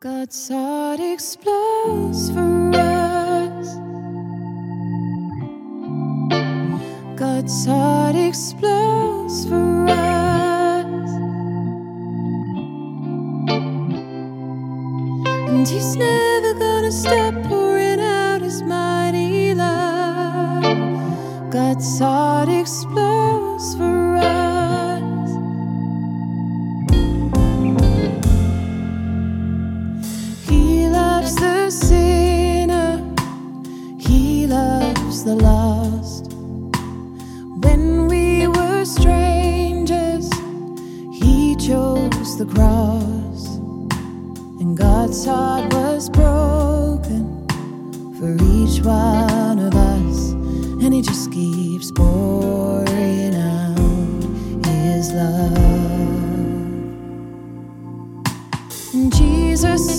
God's heart explodes for us. God's heart explodes for us. And He's never gonna stop pouring out His mighty love. God's heart explodes for us. He loves the sinner, He loves the lost. When we were strangers, He chose the cross. And God's heart was broken for each one of us. And He just keeps pouring out His love. And Jesus